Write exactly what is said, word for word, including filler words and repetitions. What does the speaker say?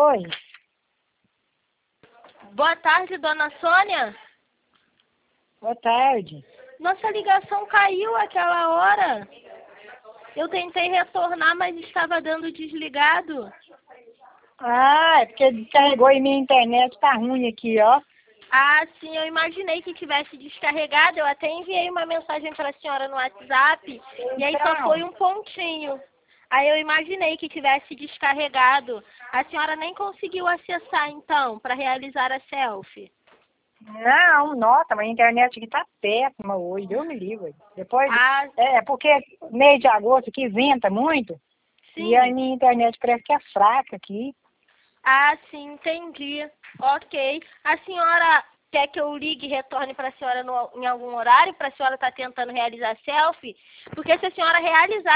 Oi. Boa tarde, dona Sônia. Boa tarde. Nossa ligação caiu aquela hora. Eu tentei retornar, mas estava dando desligado. Ah, é porque descarregou e minha internet tá ruim aqui, ó. Ah, sim, eu imaginei que tivesse descarregado. Eu até enviei uma mensagem para a senhora no WhatsApp e aí só Então, foi um pontinho. Aí eu imaginei que tivesse descarregado. A senhora nem conseguiu acessar, então, para realizar a selfie. Não, nossa, mas a internet aqui tá péssima hoje, Deus me livre. Depois, Ah, é porque mês de agosto aqui venta muito e a sim. minha internet parece que é fraca aqui. Ah, sim, entendi. Ok. A senhora quer que eu ligue e retorne para a senhora no- em algum horário, para a senhora estar tentando realizar selfie? Porque se a senhora realizar